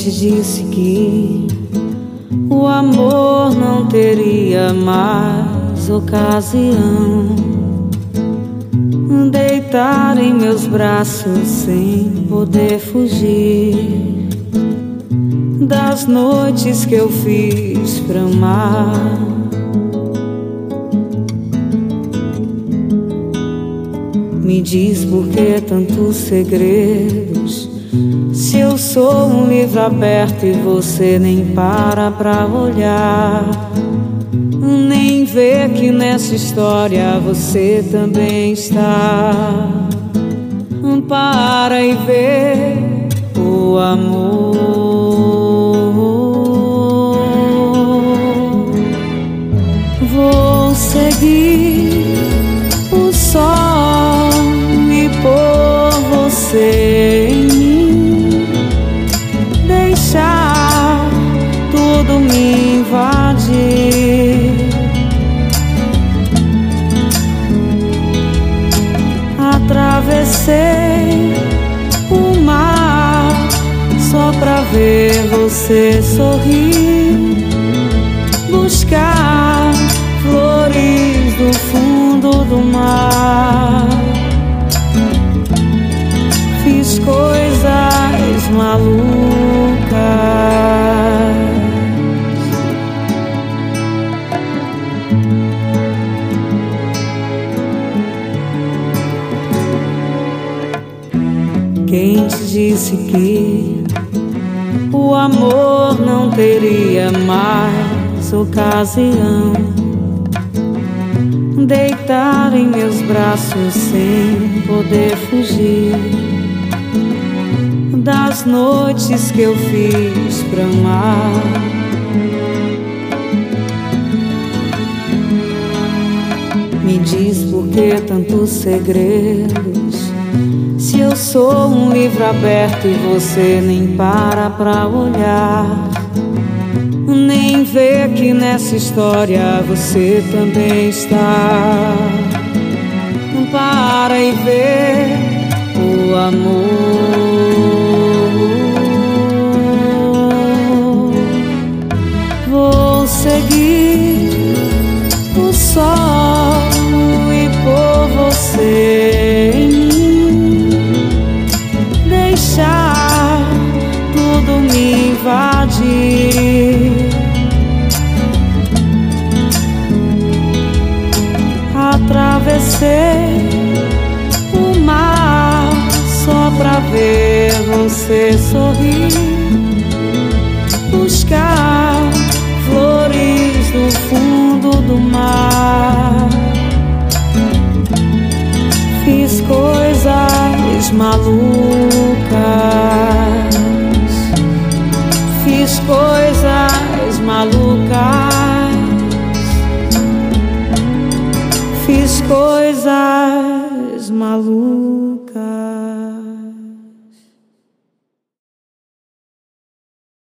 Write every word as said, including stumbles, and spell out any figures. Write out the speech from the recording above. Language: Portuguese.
te disse que o amor não teria mais ocasião? Deitar em meus braços sem poder fugir das noites que eu fiz pra amar. Me diz por que tantos segredos, se eu sou um livro aberto e você nem para pra olhar, nem vê que nessa história você também está. Para e vê o amor. Vou seguir o sol e por você em mim, deixar tudo me invadir. Atravessei o mar só pra ver você sorrir, buscar flores do fundo do mar. Fiz coisas malucas. Quem te disse que o amor não teria mais ocasião? Deitar em meus braços sem poder fugir das noites que eu fiz pra amar. Me diz por que tantos segredos, se eu sou um livro aberto e você nem para pra olhar, nem vê que nessa história você também está. Para e vê o amor. Vou seguir o sol e por você em mim, deixar tudo me invadir. Atravessei o mar só pra ver você sorrir, buscar flores no fundo do mar. Fiz coisas malucas, fiz coisas malucas, fiz coisas malucas.